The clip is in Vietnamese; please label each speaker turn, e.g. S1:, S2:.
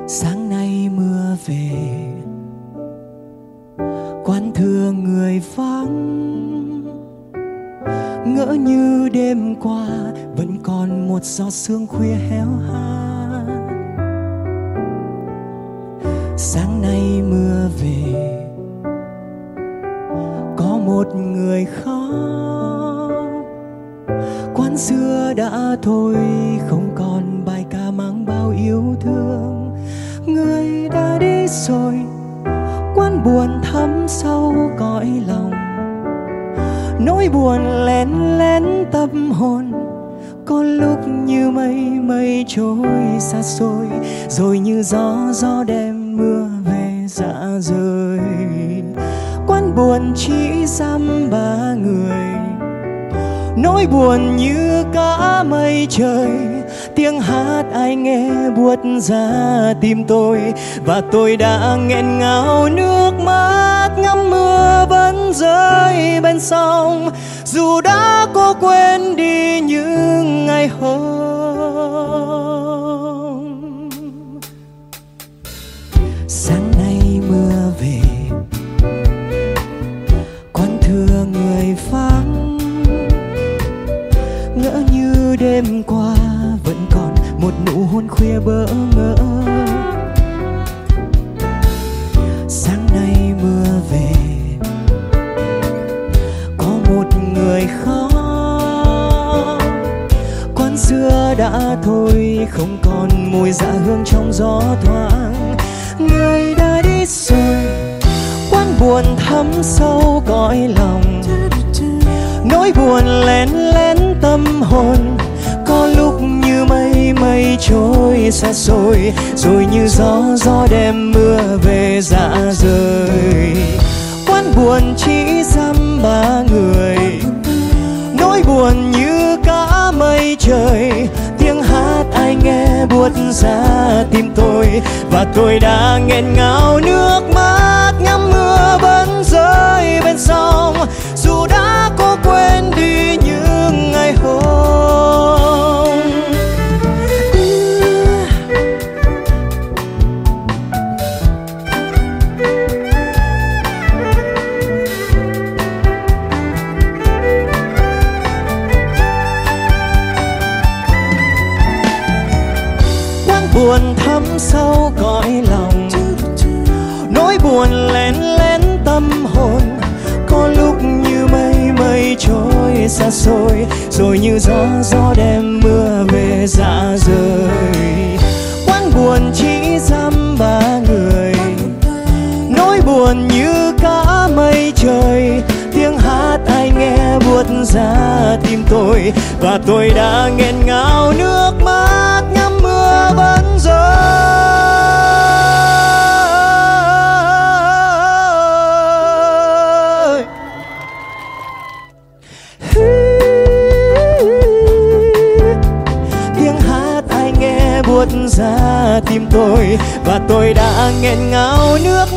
S1: Sáng nay mưa về, quán thương người vắng. Ngỡ như đêm qua vẫn còn một giọt sương khuya héo hắt. Sáng nay mưa về, có một người khóc. Quán xưa đã thôi, không còn bài ca mang bao yêu thương. Người đã đi rồi, quán buồn thấm sâu cõi lòng. Nỗi buồn lén lén tâm hồn, có lúc như mây mây trôi xa xôi, rồi như gió đem mưa về dạ rời. Quán buồn chỉ dăm ba người, nỗi buồn như cả mây trời. Tiếng hát ai nghe buốt ra tim tôi, và tôi đã nghẹn ngào nước mắt ngắm mưa vẫn rơi bên sông. Dù đã cố quên đi những ngày hôm. Sáng nay mưa về, quán thưa người vắng. Ngỡ như đêm qua vẫn còn một nụ hôn khuya bỡ ngỡ. Sáng nay mưa về, có một người khóc. Quán xưa đã thôi, không còn mùi dạ hương trong gió thoảng. Người đã đi rồi, quán buồn thấm sâu cõi lòng. Nỗi buồn lén lén tâm hồn, có lúc như mây mây trôi xa xôi, rồi như gió đem mưa về dạ rời. Quán buồn chỉ dăm ba người, nỗi buồn như cả mây trời. Tiếng hát ai nghe buốt ra tim tôi, và tôi đã nghẹn ngào nước mắt ngắm mưa vẫn rơi bên sông. Dù đã cố quên đi những ngày hôm. Quán buồn thấm sâu cõi lòng, nỗi buồn lén lén tâm hồn, có lúc như mây mây trôi xa xôi, rồi như gió đem mưa về dạ rời. Quán buồn chỉ dăm ba người, nỗi buồn như cả mây trời. Tiếng hát ai nghe buốt ra tim tôi, và tôi đã nghẹn ngào nước mắt ngắm mưa vẫn rơi. Tiếng hát ai nghe buốt ra tim tôi, và tôi đã nghẹn ngào nước